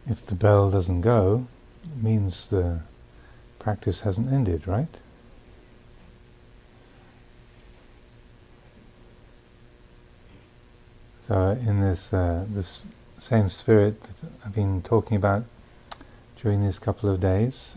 If the bell doesn't go, it means the practice hasn't ended, right? So in this same spirit that I've been talking about during these couple of days,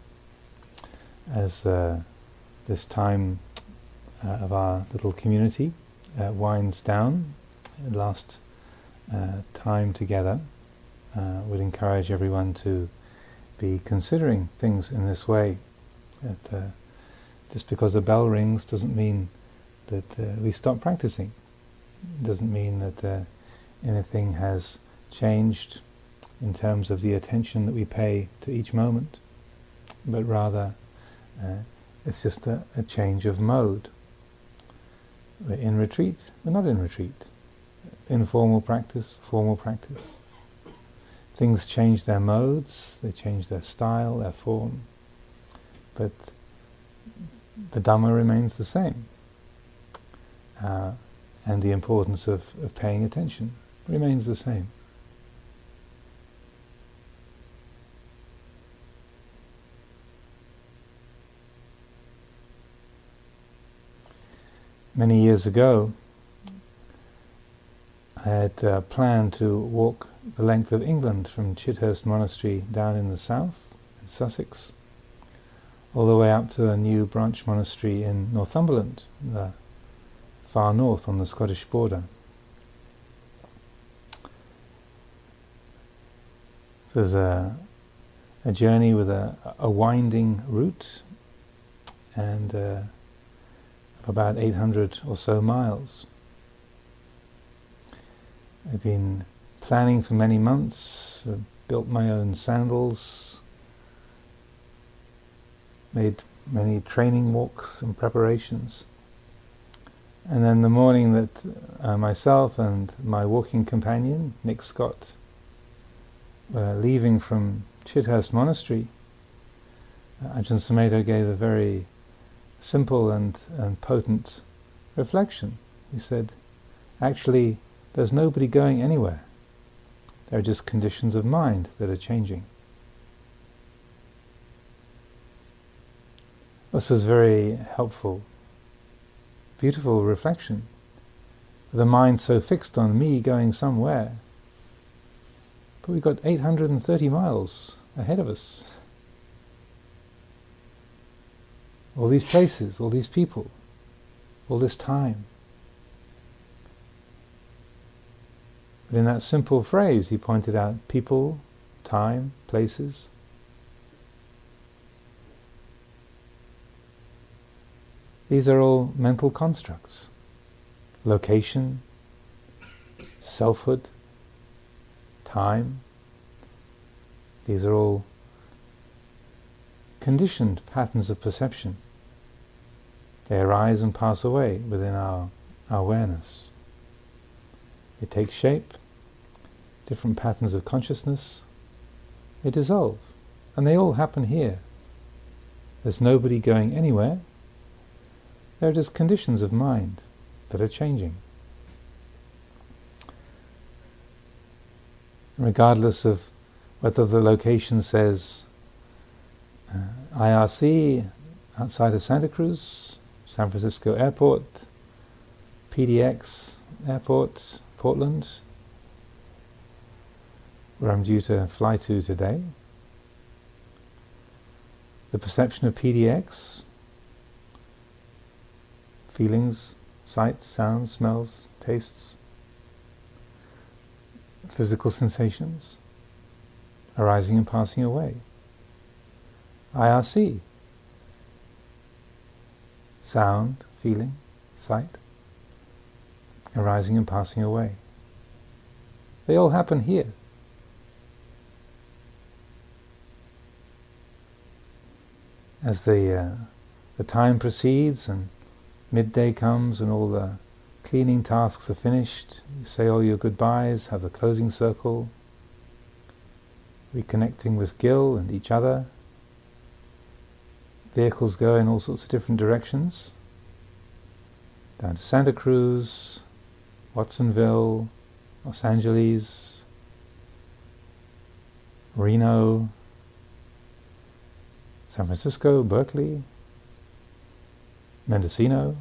as this time of our little community winds down, last time together, would encourage everyone to be considering things in this way. That just because the bell rings doesn't mean that we stop practicing. It doesn't mean that anything has changed in terms of the attention that we pay to each moment, but rather it's just a change of mode. We're in retreat, we're not in retreat. Informal practice, formal practice. Things change their modes, they change their style, their form, but the Dhamma remains the same. And the importance of paying attention remains the same. Many years ago, I had planned to walk the length of England from Chithurst Monastery down in the south, in Sussex, all the way up to a new branch monastery in Northumberland, the far north on the Scottish border. So there's a journey with a winding route and of about 800 or so miles. I've been planning for many months, built my own sandals, made many training walks and preparations. And then the morning that myself and my walking companion, Nick Scott, were leaving from Chithurst Monastery, Ajahn Sumedho gave a very simple and potent reflection. He said, actually, there's nobody going anywhere. There are just conditions of mind that are changing. This was very helpful. Beautiful reflection. The mind so fixed on me going somewhere. But we've got 830 miles ahead of us. All these places, all these people, all this time. But in that simple phrase he pointed out people, time, places. These are all mental constructs. Location, selfhood, time. These are all conditioned patterns of perception. They arise and pass away within our awareness. They take shape, different patterns of consciousness. They dissolve, and they all happen here. There's nobody going anywhere. They're just conditions of mind that are changing. Regardless of whether the location says IRC outside of Santa Cruz, San Francisco Airport, PDX Airport, Portland, where I'm due to fly to today. The perception of PDX, feelings, sights, sounds, smells, tastes, physical sensations, arising and passing away. IRC, sound, feeling, sight, arising and passing away. They all happen here. As the time proceeds and midday comes and all the cleaning tasks are finished, you say all your goodbyes, have the closing circle, reconnecting with Gil and each other. Vehicles go in all sorts of different directions, down to Santa Cruz, Watsonville, Los Angeles, Reno, San Francisco, Berkeley, Mendocino.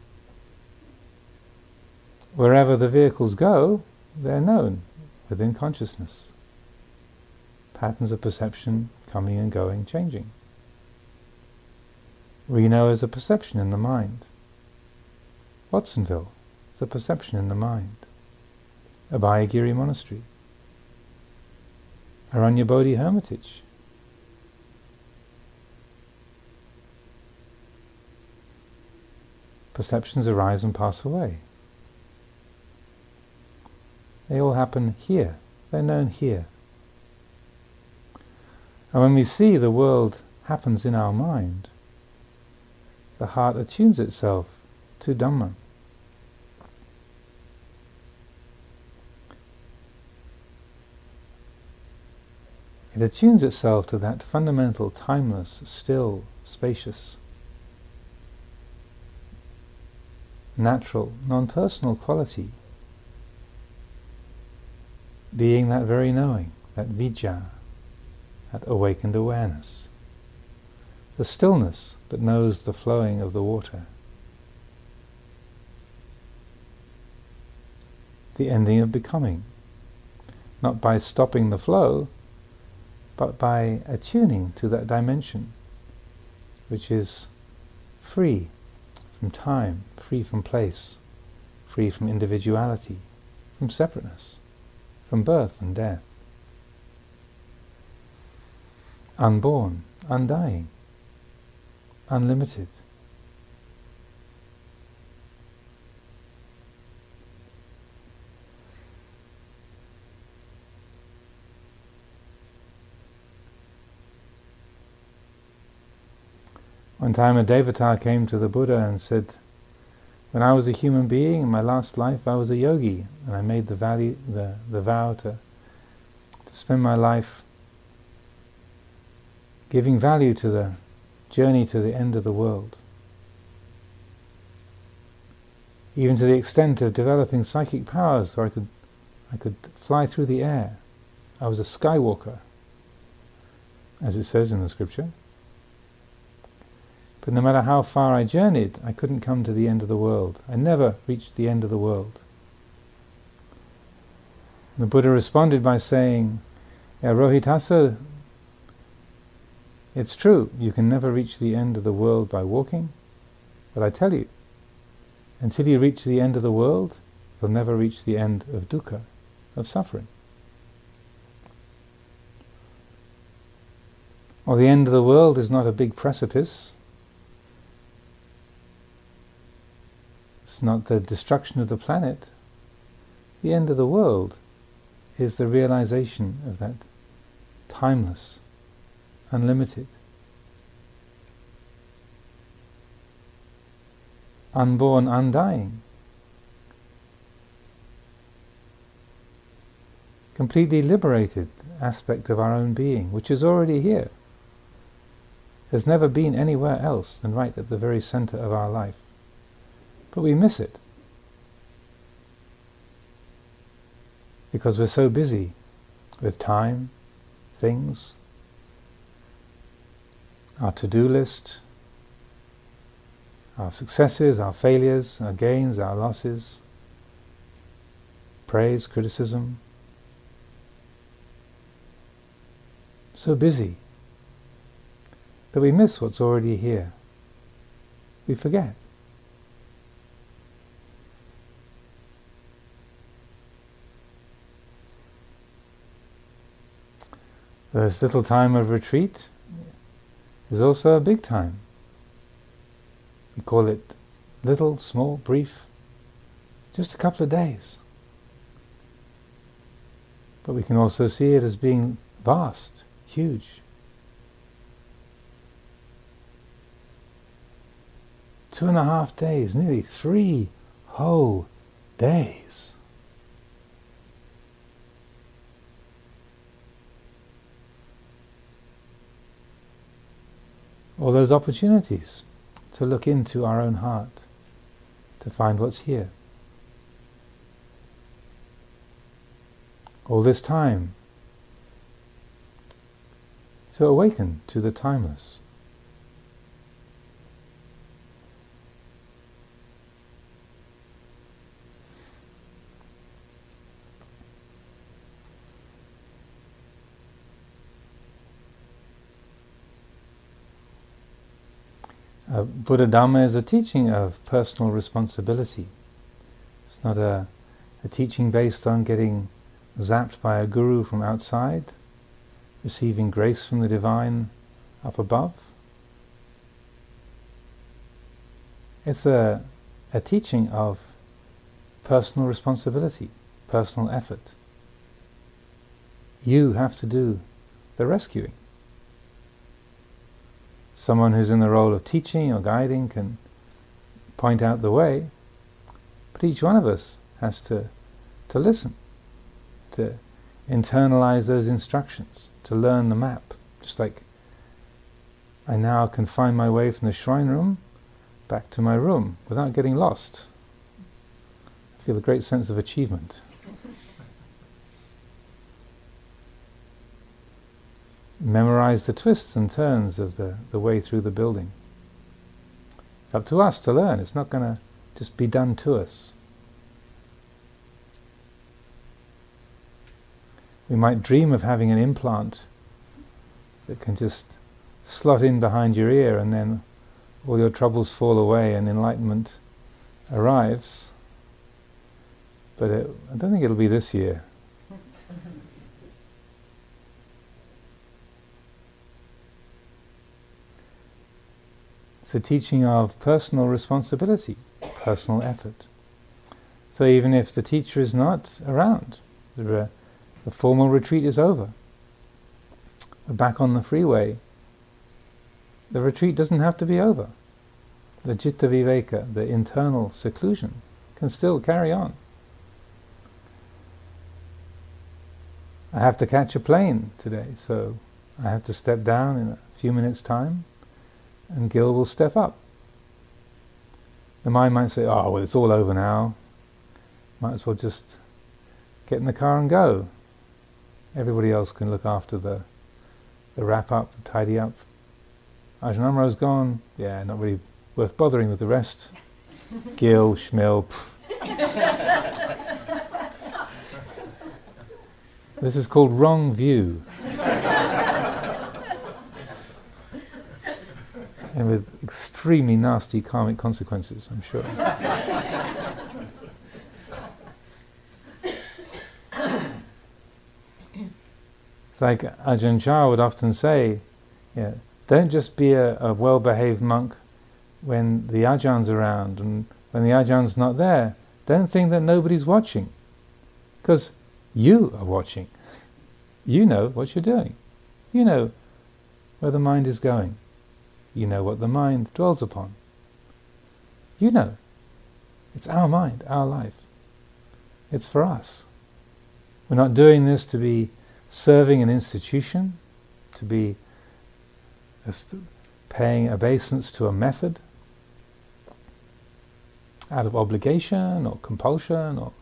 Wherever the vehicles go, they're known within consciousness. Patterns of perception coming and going, changing. Reno is a perception in the mind. Watsonville is a perception in the mind. Abhayagiri Monastery. Aranyabodhi Hermitage. Perceptions arise and pass away. They all happen here. They're known here. And when we see the world happens in our mind, the heart attunes itself to Dhamma. It attunes itself to that fundamental, timeless, still, spacious, natural, non-personal quality, being that very knowing, that vijja, that awakened awareness, the stillness that knows the flowing of the water, the ending of becoming, not by stopping the flow, but by attuning to that dimension which is free from time, free from place, free from individuality, from separateness, from birth and death. Unborn, undying, unlimited. One time a Devata came to the Buddha and said, when I was a human being in my last life I was a yogi, and I made the vow to spend my life giving value to the journey to the end of the world, even to the extent of developing psychic powers so I could fly through the air. I was a skywalker, as it says in the scripture. But no matter how far I journeyed, I couldn't come to the end of the world. I never reached the end of the world. The Buddha responded by saying, "Yeah, Rohitasa, it's true, you can never reach the end of the world by walking, but I tell you, until you reach the end of the world, you'll never reach the end of dukkha, of suffering." Well, the end of the world is not a big precipice. It's not the destruction of the planet. The end of the world is the realization of that timeless, unlimited, unborn, undying, completely liberated aspect of our own being, which is already here. There's never been anywhere else than right at the very center of our life. But we miss it because we're so busy with time, things, our to-do list, our successes, our failures, our gains, our losses, praise, criticism. So busy that we miss what's already here. We forget. This little time of retreat is also a big time. We call it little, small, brief, just a couple of days. But we can also see it as being vast, huge. Two 2.5 days, nearly 3 whole days. All those opportunities to look into our own heart, to find what's here. All this time to awaken to the timeless. Buddha Dhamma is a teaching of personal responsibility. It's not a teaching based on getting zapped by a guru from outside, receiving grace from the divine up above. It's a teaching of personal responsibility, personal effort. You have to do the rescuing. Someone who's in the role of teaching or guiding can point out the way, but each one of us has to listen, to internalize those instructions, to learn the map. Just like I now can find my way from the shrine room back to my room without getting lost. I feel a great sense of achievement. Memorize the twists and turns of the way through the building. It's up to us to learn. It's not going to just be done to us. We might dream of having an implant that can just slot in behind your ear and then all your troubles fall away and enlightenment arrives. But I don't think it'll be this year. It's a teaching of personal responsibility, personal effort. So even if the teacher is not around, the formal retreat is over, we're back on the freeway, the retreat doesn't have to be over. The citta viveka, the internal seclusion, can still carry on. I have to catch a plane today, so I have to step down in a few minutes' time, and Gil will step up. The mind might say, oh, well, it's all over now. Might as well just get in the car and go. Everybody else can look after the wrap up, the tidy up. Ajahn Amro's gone. Yeah, not really worth bothering with the rest. Gil, Shmil. This is called wrong view. And with extremely nasty karmic consequences, I'm sure. It's like Ajahn Chah would often say, yeah, don't just be a well-behaved monk when the Ajahns around, and when the Ajahns not there, don't think that nobody's watching. Because you are watching. You know what you're doing. You know where the mind is going. You know what the mind dwells upon. You know. It's our mind, our life. It's for us. We're not doing this to be serving an institution, to be paying obeisance to a method, out of obligation or compulsion or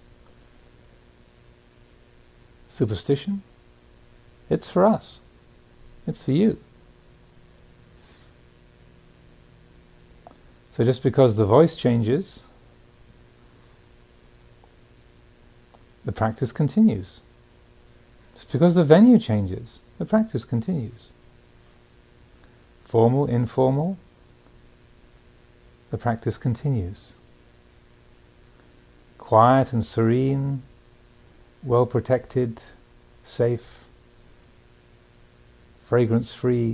superstition. It's for us. It's for you. So just because the voice changes, the practice continues. Just because the venue changes, the practice continues. Formal, informal, the practice continues. Quiet and serene, well protected, safe, fragrance-free,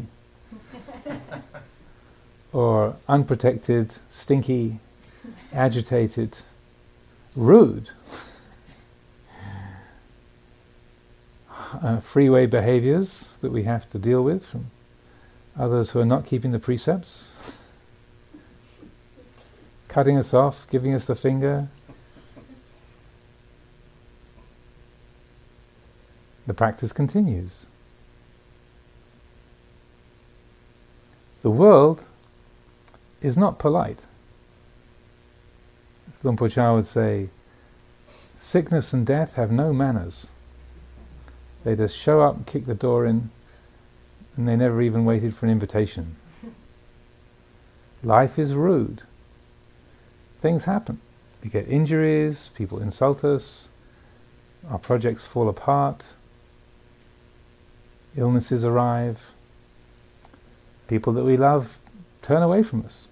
or unprotected, stinky, agitated, rude, freeway behaviors that we have to deal with from others who are not keeping the precepts, cutting us off, giving us the finger. The practice continues. The world is not polite. Luang Por Chah would say, sickness and death have no manners. They just show up, kick the door in, and they never even waited for an invitation. Life is rude. Things happen. We get injuries, people insult us, our projects fall apart, illnesses arrive, people that we love turn away from us.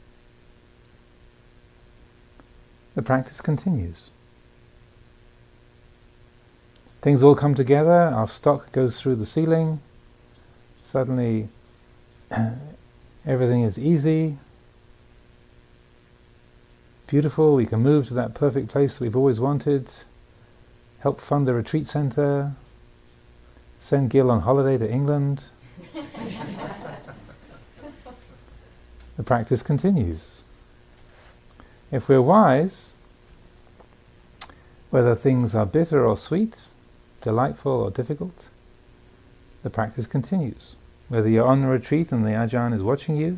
The practice continues. Things all come together, our stock goes through the ceiling, suddenly everything is easy, beautiful, we can move to that perfect place that we've always wanted, help fund a retreat center, send Gil on holiday to England. The practice continues. If we're wise, whether things are bitter or sweet, delightful or difficult, the practice continues. Whether you're on a retreat and the Ajahn is watching you,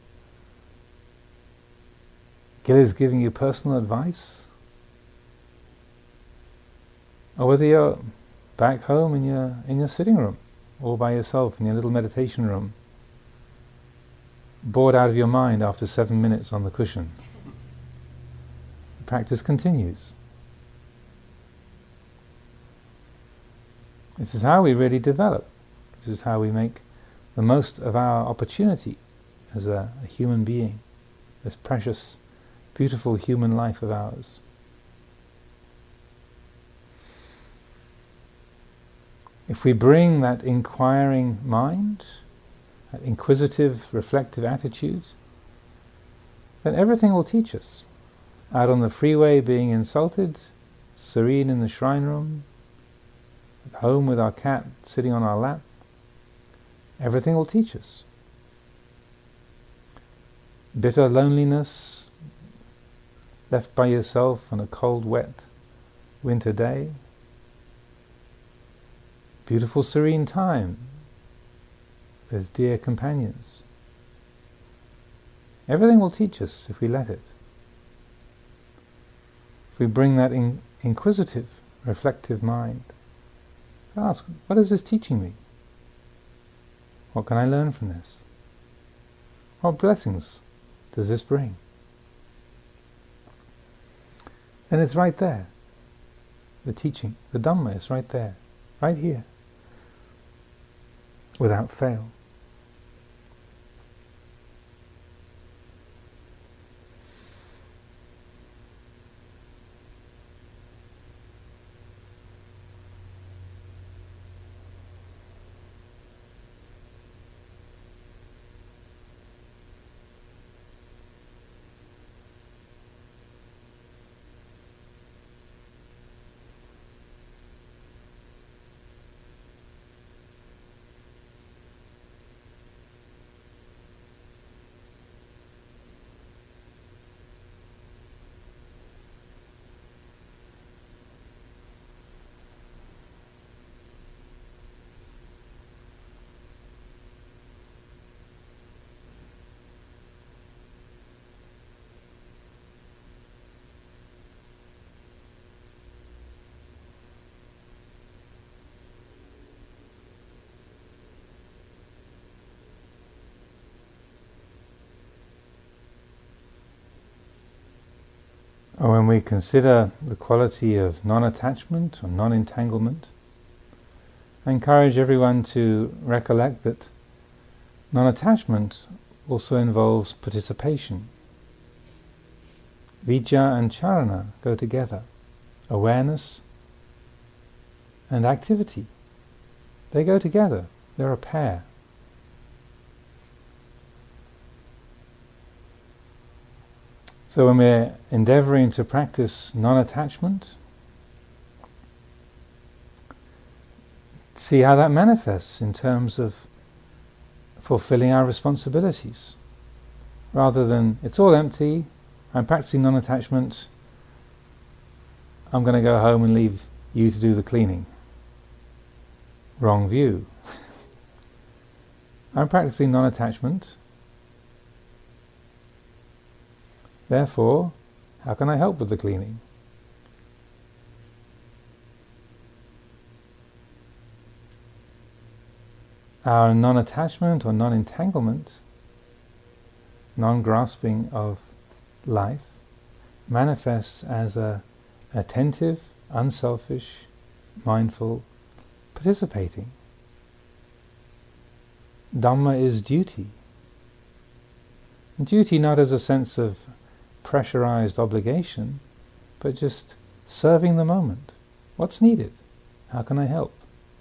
Gil is giving you personal advice, or whether you're back home in your sitting room, all by yourself in your little meditation room, bored out of your mind after 7 minutes on the cushion. The practice continues. This is how we really develop. This is how we make the most of our opportunity as a human being, this precious, beautiful human life of ours. If we bring that inquiring mind, that inquisitive, reflective attitude, then everything will teach us. Out on the freeway being insulted, serene in the shrine room, at home with our cat sitting on our lap, everything will teach us. Bitter loneliness, left by yourself on a cold, wet winter day, beautiful, serene time, there's dear companions. Everything will teach us if we let it. If we bring that inquisitive, reflective mind, ask, what is this teaching me? What can I learn from this? What blessings does this bring? And it's right there. The teaching, the Dhamma is right there, right here, without fail. Or when we consider the quality of non-attachment or non-entanglement, I encourage everyone to recollect that non-attachment also involves participation. Vijja and charana go together. Awareness and activity. They go together. They're a pair. So when we're endeavoring to practice non-attachment, see how that manifests in terms of fulfilling our responsibilities. Rather than, it's all empty, I'm practicing non-attachment, I'm going to go home and leave you to do the cleaning. Wrong view. I'm practicing non-attachment, therefore, how can I help with the cleaning? our non-attachment or non-entanglement, non-grasping of life, manifests as a attentive, unselfish, mindful, participating. Dhamma is duty. Duty not as a sense of pressurized obligation, but just serving the moment. What's needed? How can I help?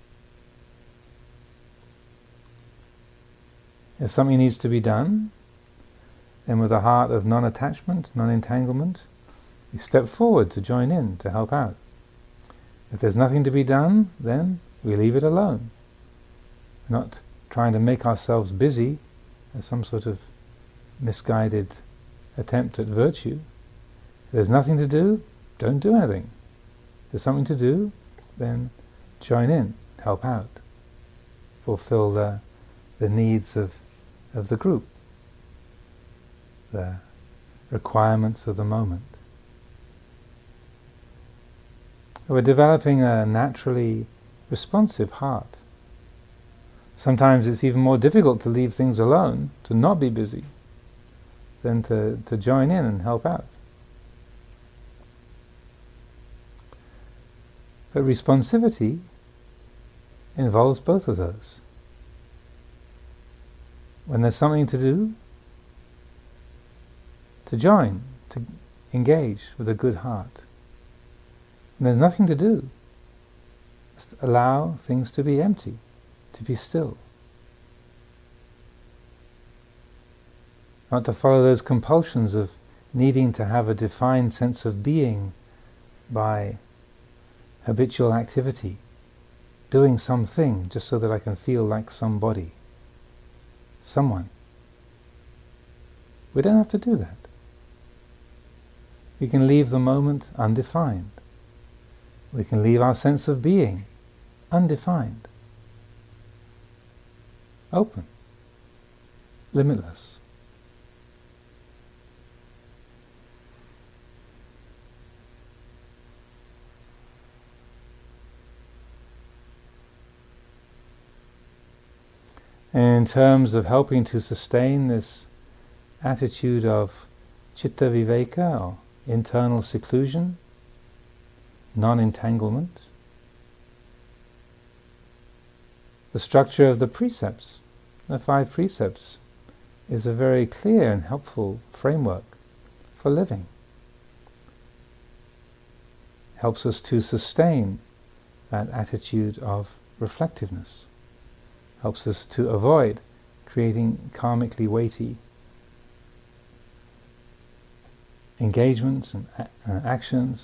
If something needs to be done, then with a heart of non-attachment, non-entanglement, we step forward to join in, to help out. If there's nothing to be done, then we leave it alone. We're not trying to make ourselves busy as some sort of misguided attempt at virtue. If there's nothing to do, don't do anything. If there's something to do, then join in, help out, fulfill the needs of the group, the requirements of the moment. We're developing a naturally responsive heart. Sometimes it's even more difficult to leave things alone, to not be busy, than to join in and help out. But responsivity involves both of those. When there's something to do, to join, to engage with a good heart. When there's nothing to do, just allow things to be empty, to be still. Not to follow those compulsions of needing to have a defined sense of being by habitual activity, doing something just so that I can feel like somebody, someone. We don't have to do that. We can leave the moment undefined. We can leave our sense of being undefined, open, limitless. In terms of helping to sustain this attitude of citta viveka, or internal seclusion, non-entanglement, the structure of the precepts, the 5 precepts, is a very clear and helpful framework for living. Helps us to sustain that attitude of reflectiveness. Helps us to avoid creating karmically weighty engagements and actions.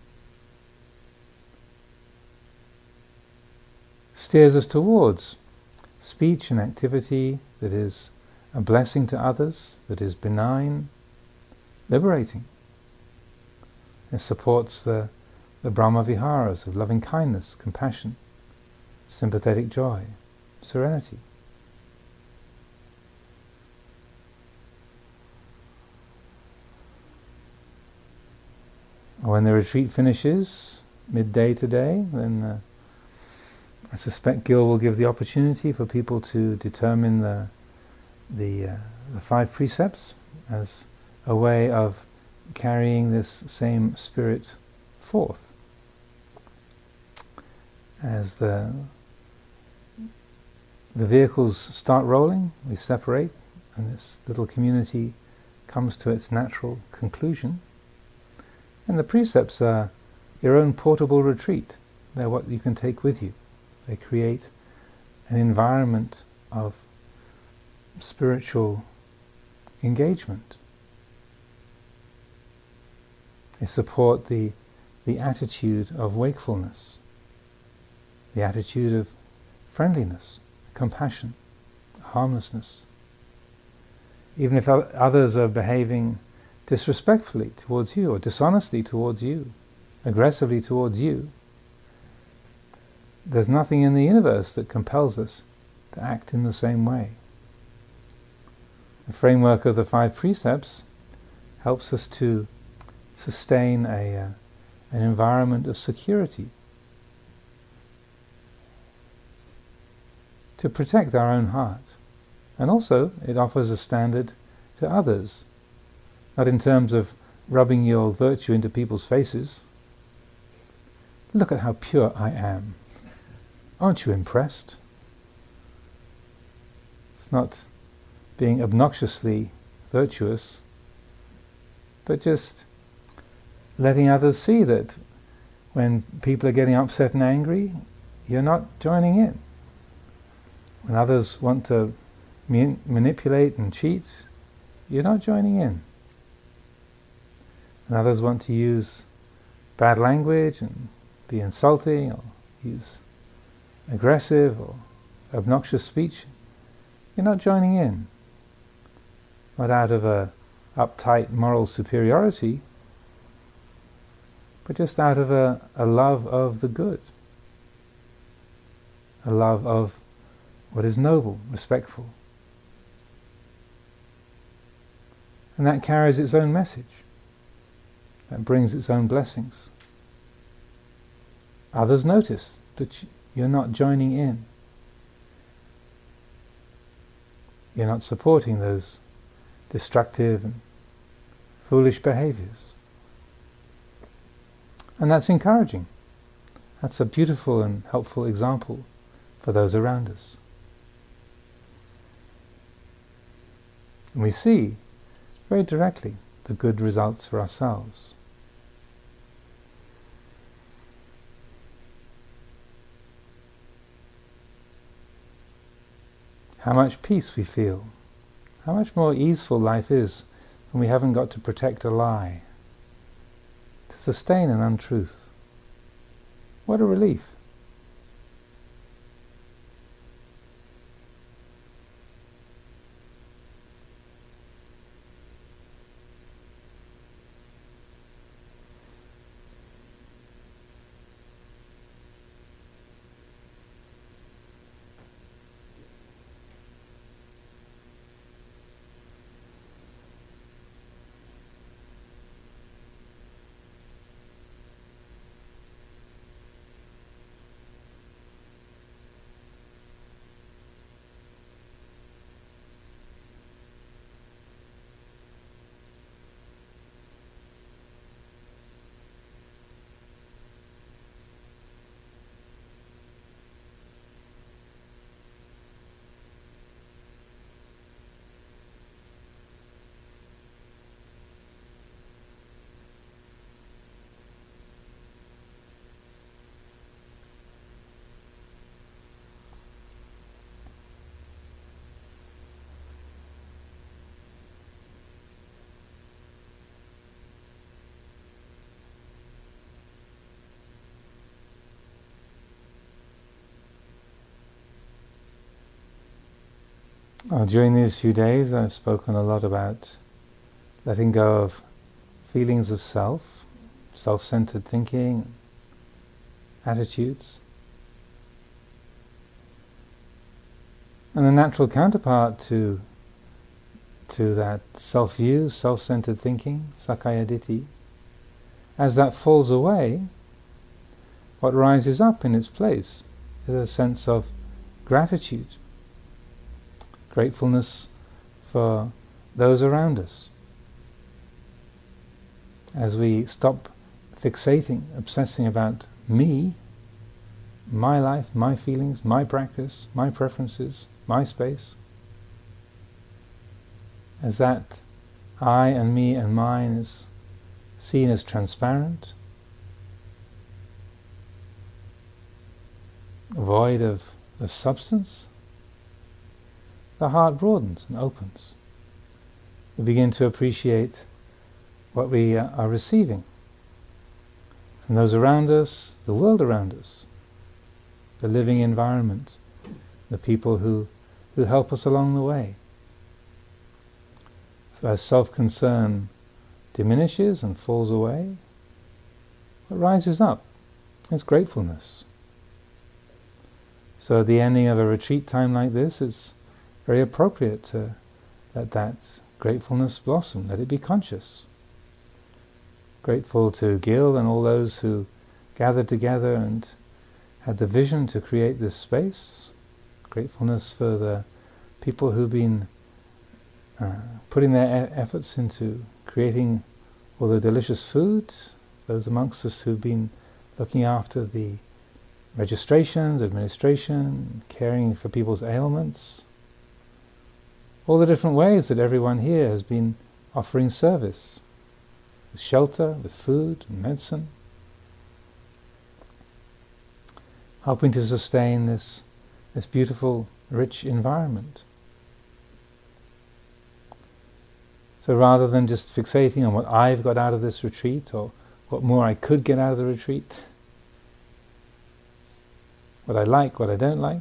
Steers us towards speech and activity that is a blessing to others, that is benign, liberating. It supports the Brahma Viharas of loving kindness, compassion, sympathetic joy, serenity. When the retreat finishes, midday today, then I suspect Gil will give the opportunity for people to determine the 5 precepts as a way of carrying this same spirit forth. As the vehicles start rolling, we separate, and this little community comes to its natural conclusion. And the precepts are your own portable retreat. They're what you can take with you. They create an environment of spiritual engagement. They support the attitude of wakefulness, the attitude of friendliness, compassion, harmlessness. Even if others are behaving disrespectfully towards you, or dishonestly towards you, aggressively towards you, there's nothing in the universe that compels us to act in the same way. The framework of the 5 precepts helps us to sustain an environment of security, to protect our own heart. And also it offers a standard to others, not in terms of rubbing your virtue into people's faces. Look at how pure I am. Aren't you impressed? It's not being obnoxiously virtuous, but just letting others see that when people are getting upset and angry, you're not joining in. When others want to manipulate and cheat, you're not joining in. When others want to use bad language and be insulting or use aggressive or obnoxious speech, you're not joining in. Not out of a uptight moral superiority, but just out of a love of the good, a love of what is noble, respectful. And that carries its own message. That brings its own blessings. Others notice that you're not joining in. You're not supporting those destructive and foolish behaviors. And that's encouraging. That's a beautiful and helpful example for those around us. And we see very directly the good results for ourselves. How much peace we feel, how much more easeful life is when we haven't got to protect a lie, to sustain an untruth. What a relief. During these few days I've spoken a lot about letting go of feelings of self, self-centered thinking, attitudes. And the natural counterpart to that self-view, self-centered thinking, Sakkaya Ditthi, as that falls away, what rises up in its place is a sense of gratitude. Gratefulness for those around us. As we stop fixating, obsessing about me, my life, my feelings, my practice, my preferences, my space, as that I and me and mine is seen as transparent, void of substance, the heart broadens and opens. We begin to appreciate what we are receiving from those around us, the world around us, the living environment, the people who help us along the way. So as self-concern diminishes and falls away, what rises up is gratefulness. So at the ending of a retreat time like this, it's very appropriate to let that gratefulness blossom, let it be conscious. Grateful to Gil and all those who gathered together and had the vision to create this space. gratefulness for the people who've been putting their efforts into creating all the delicious foods, those amongst us who've been looking after the registrations, administration, caring for people's ailments, all the different ways that everyone here has been offering service, with shelter, with food and medicine, helping to sustain this beautiful, rich environment. So rather than just fixating on what I've got out of this retreat, or what more I could get out of the retreat, what I like, what I don't like,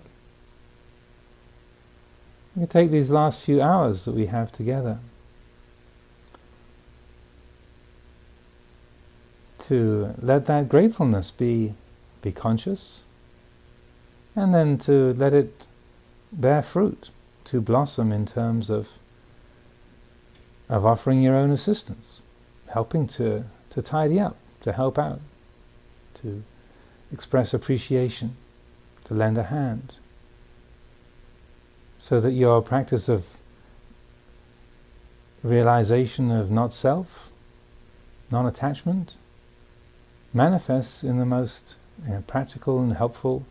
we can take these last few hours that we have together to let that gratefulness be conscious, and then to let it bear fruit, to blossom in terms of offering your own assistance, helping to tidy up, to help out, to express appreciation, to lend a hand, so that your practice of realization of not self, non-attachment, manifests in the most practical and helpful,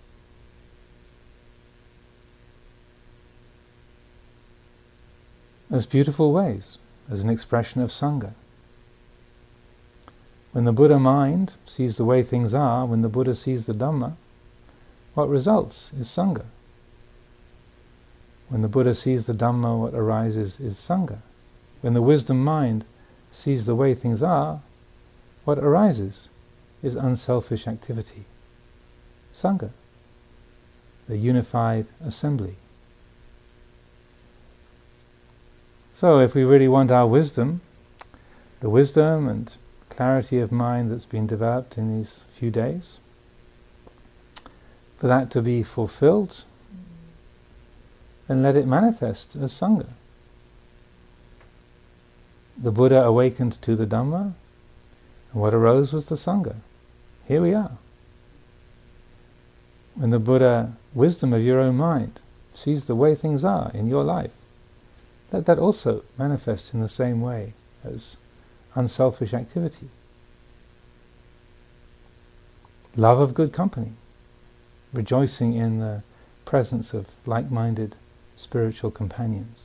most beautiful ways, as an expression of Sangha. When the Buddha mind sees the way things are, when the Buddha sees the Dhamma, what results is Sangha. When the Buddha sees the Dhamma, what arises is Sangha. When the wisdom mind sees the way things are, what arises is unselfish activity. Sangha, the unified assembly. So if we really want our wisdom, the wisdom and clarity of mind that's been developed in these few days, for that to be fulfilled, then let it manifest as Sangha. The Buddha awakened to the Dhamma, and what arose was the Sangha. Here we are. When the Buddha, wisdom of your own mind, sees the way things are in your life, let that also manifest in the same way as unselfish activity. Love of good company, rejoicing in the presence of like-minded spiritual companions.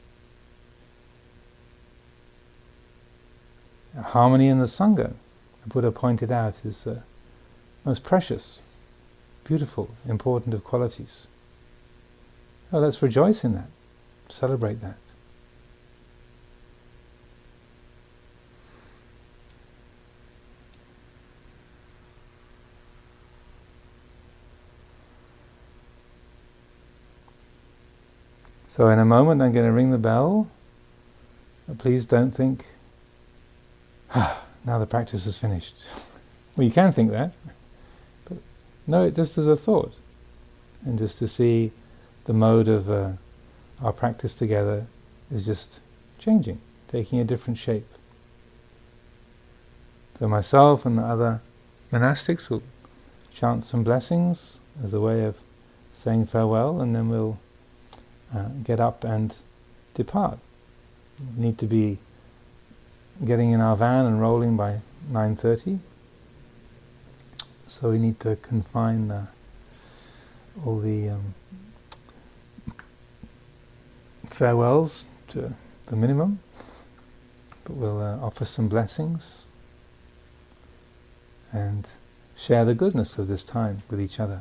Harmony in the Sangha, the Buddha pointed out, is the most precious, beautiful, important of qualities. Oh, let's rejoice in that, celebrate that. So in a moment I'm going to ring the bell. But please don't think, now the practice is finished. Well, you can think that, but know it just as a thought, and just to see the mode of our practice together is just changing, taking a different shape. So myself and the other monastics will chant some blessings as a way of saying farewell, and then we'll get up and depart. We need to be getting in our van and rolling by 9:30, so we need to confine all the farewells to the minimum, but we'll offer some blessings and share the goodness of this time with each other.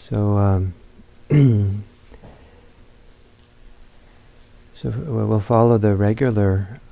So so we'll follow the regular